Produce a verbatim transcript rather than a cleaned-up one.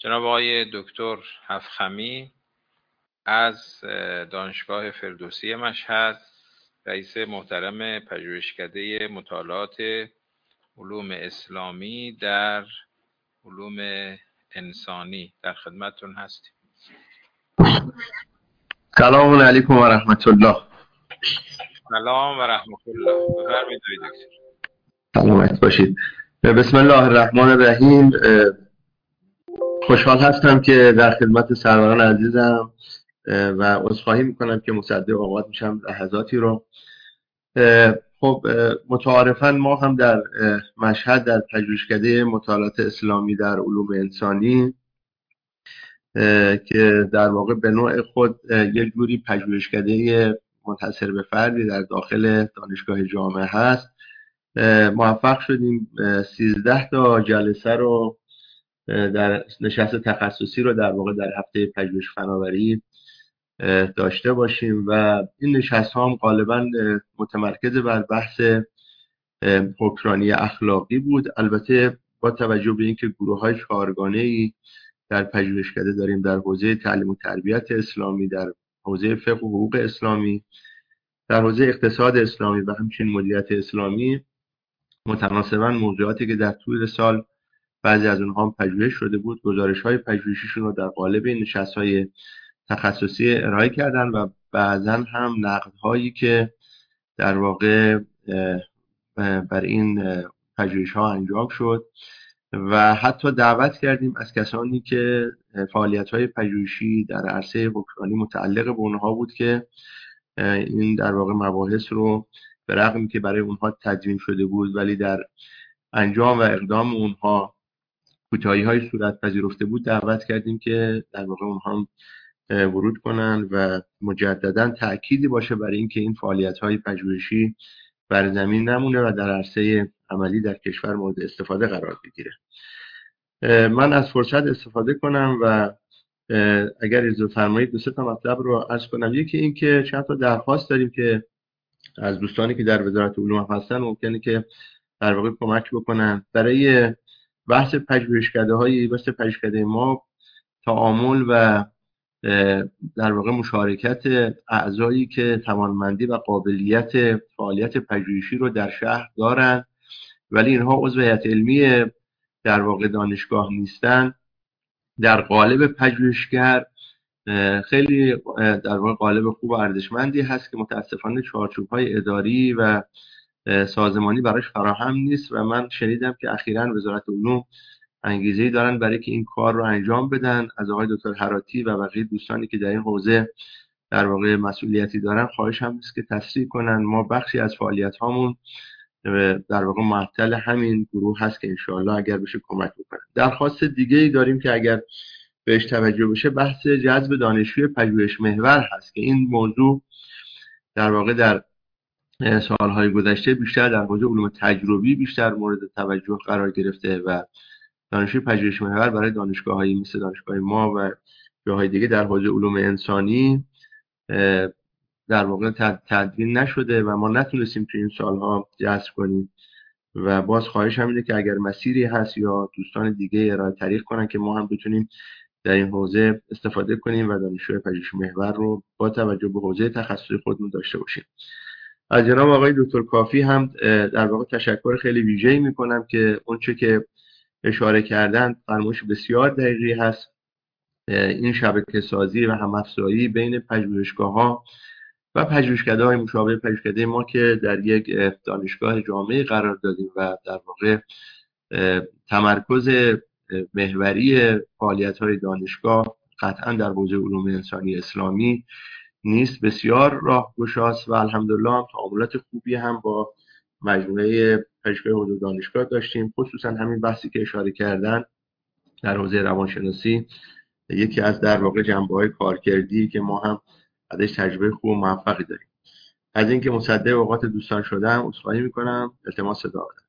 جناب آقای دکتر هفخمی از دانشگاه فردوسی مشهد، رئیس محترم پژوهشکده مطالعات علوم اسلامی در علوم انسانی، در خدمتتون هستیم. سلام علیکم و رحمت الله. سلام و رحمت الله. بفرمایید دکتر. سلامت باشید. بسم الله الرحمن الرحیم. خوشحال هستم که در خدمت سروران عزیزم و عذرخواهی میکنم که مصدق اوقات میشم لحظاتی رو. خب متعارفاً ما هم در مشهد در پژوهشکده مطالعات اسلامی در علوم انسانی که در واقع به نوع خود یک جوری پژوهشکده منحصر به فردی در داخل دانشگاه جامعه هست، موفق شدیم سیزده تا جلسه رو در نشست تخصصی رو در واقع در هفته پژوهش فناوری داشته باشیم و این نشست ها هم غالبا متمرکز بر بحث حکمرانی اخلاقی بود. البته با توجه به اینکه گروه های چهارگانه‌ای در پژوهشکده داریم در حوزه تعلیم و تربیت اسلامی، در حوزه فقه و حقوق اسلامی، در حوزه اقتصاد اسلامی و همچنین مدیریت اسلامی، متناسباً موضوعاتی که در طول سال بعضی از اونها هم پژوهش شده بود، گزارش‌های پژوهشیشون رو در قالب این نشست‌های تخصصی ارائه کردن و بعضاً هم نقدهایی که در واقع بر این پژوهش‌ها انجام شد و حتی دعوت کردیم از کسانی که فعالیت‌های پژوهشی در عرصه حکمرانی متعلق به اونها بود که این در واقع مباحث رو به رغمی که برای اونها تدوین شده بود ولی در انجام و اقدام اونها کوتاهی‌های صورت پذیرفته بود، دعوت کردیم که در واقع اونها ورود کنن و مجددا تأکیدی باشه برای اینکه این فعالیت‌های پژوهشی بر زمین نمونه و در عرصه عملی در کشور مورد استفاده قرار بگیره. من از فرصت استفاده کنم و اگر اجازه فرمایید دو سه تا مطلب رو عرض کنم. یکی این که چند تا درخواست داریم که از دوستانی که در وزارت علوم هستن ممکنه که در واقع کمک بکنن برای بحث پژوهشکده‌های بحث پژوهشکده ما، تعامل و در واقع مشارکت اعضایی که توانمندی و قابلیت فعالیت پژوهشی رو در شهر دارن ولی اینها عضو هیئت علمی در واقع دانشگاه نیستن، در قالب پژوهشگر خیلی در واقع قالب خوب و ارزشمندی هست که متاسفانه چارچوب‌های اداری و سازمانی براش فراهم نیست و من شنیدم که اخیراً وزارت علوم انگیزه‌ای دارن برای که این کار رو انجام بدن. از آقای دکتر هراتی و بقیه دوستانی که در این حوزه در واقع مسئولیتی دارن خواهش هم است که تسریع کنن. ما بخشی از فعالیت هامون در واقع معطل همین گروه هست که انشاءالله اگر بشه کمک بکنن. درخواست دیگه ای داریم که اگر بهش توجه بشه بحث جذب دانشجوی پژوهش محور هست که این موضوع در واقع در سالهای گذشته بیشتر در حوزه علوم تجربی بیشتر مورد توجه قرار گرفته و دانشجوی پژوهش محور برای دانشگاه‌هایی مثل دانشگاه ما و جاهای دیگه در حوزه علوم انسانی در واقع تدوین نشده و ما نتونستیم تو این سالها جذب کنیم و باز خواهش هم اینه که اگر مسیری هست یا دوستان دیگه ارائه طریق کنن که ما هم بتونیم در این حوزه استفاده کنیم و دانشجوی پژوهش محور رو با توجه به حوزه تخصصی خودمون داشته باشیم. از جناب آقای دکتر کافی هم در واقع تشکر خیلی ویژه‌ای میکنم که اونچه که اشاره کردن فرمایش بسیار دقیقی هست. این شبکه سازی و هم‌افزایی بین پژوهشگاه‌ها و پژوهشکده‌های مشابه پژوهشکده ما که در یک دانشگاه جامعه قرار دادیم و در واقع تمرکز محوری فعالیت‌های دانشگاه قطعاً در حوزه علوم انسانی اسلامی نیست، بسیار راهگشاست و الحمدلله هم تعاملات خوبی هم با مجموعه پژوهشگاه حوزه دانشگاه داشتیم. خصوصا همین بحثی که اشاره کردن در حوزه روانشناسی یکی از در واقع جنبه‌های کارکردی که ما هم ازش تجربه خوب و موفقی داریم. از اینکه مصدق اوقات دوستان شدم عذرخواهی میکنم. التماس دعا.